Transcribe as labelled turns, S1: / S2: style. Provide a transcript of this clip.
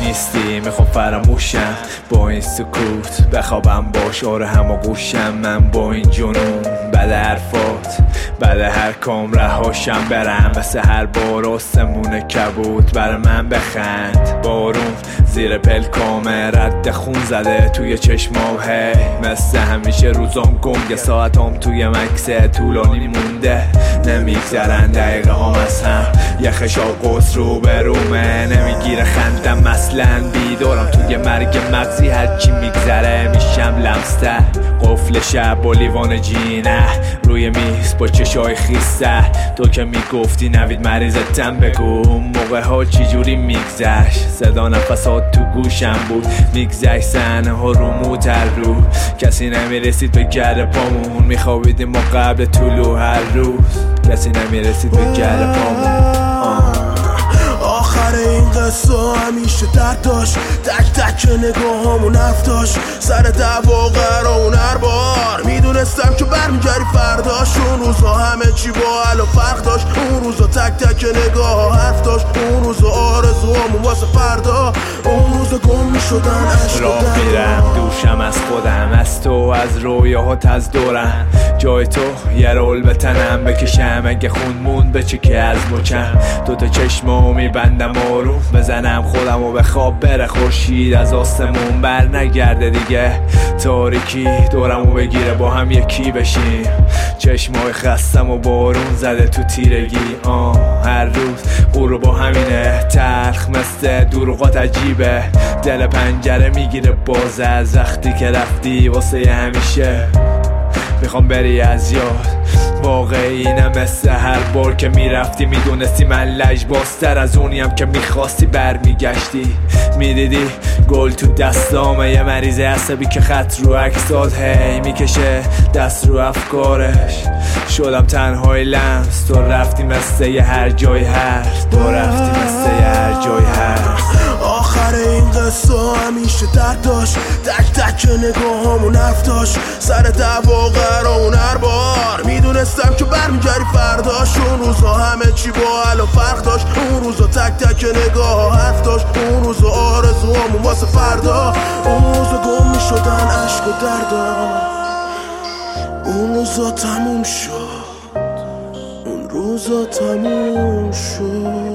S1: نیستی میخوام فراموشم با این سکوت بخوابم باش آره همه گوشم من با این جنون بعد حرفات بعد هر کام رهاشم برم مثل هر بار آسمون کبود برای من بخند بارون زیر پلکامه رد خون زده توی چشمام هی مثل همیشه روزام گنگه ساعتام توی مکسه طولانی مونده نمیگذرن دقیقه هم از هم یخش آقوز رو برومه نمیگیره خندم مثلا بیدارم توی مرگ مغزی هرچی میگذره میشم لمستر قفل شب با لیوان جینه روی میز با چشای خیسته تو که میگفتی نوید مریضتم بگو موقع ها چی جوری میگذشت صدا نفسات تو گوشم بود میگذشت صحنه ها رو موتر رو کسی نمیرسید به گر پامون میخوابیدیم ما قبل طلوع هر روز کسی نمیرسید به گر پامون
S2: آخر این قصه همیشه درد داشت تک تک نگاهامون حرف داشت سر دعوا قرارمون هر بار میدونستم که برمیگردی فرداش اون روزا همه چی با حل و فرق داشت اون روزا تک تک نگاه حرف داشت اون روزا آرزوامون واسه فردا اون روزا گم میشدن عشق
S1: راه میرم دوشم از خودم از تو از رویاهات از دورم جای تو یه رول به تنم بکشم اگه خون مون به چکه از مچم دوتا چشمو میبندم آروم بزنم خودم و به خواب بره خورشید از آسمون بر نگرده دیگه تاریکی دورمو بگیره با هم یکی بشیم چشمای خستم و بارون زده تو تیرگی هر روز غروب با همینه تلخ مثل دروغات عجیبه دل پنجره میگیره باز از وقتی که رفتی واسه همیشه میخوام بری از یاد واقعی نه مثل هر بار که میرفتی میدونستی من لجبازتر از اونیم که میخواستی برمیگشتی میدیدی گل تو دستامه یه مریض عصبی که خط رو عکسات هی میکشه دست رو افکارش شدم تنهای لمس تو رفتی مثل یه هر جای هست تو رفتی مثل یه هر جای هست
S2: آخر این قصه همیشه درد داشت تک تک نگاهامون حرف داشت سر دعوا قرارمون هر بار میدونستم که برمیگردی فرداش اون روزا همه چی با حل و فرق داشت اون روزا تک تک نگاه حرف داشت اون روزا آرزوامون واسه فردا اون روزا گم میشدن عشق و دردم اون روزا تموم شد اون روزا تموم شد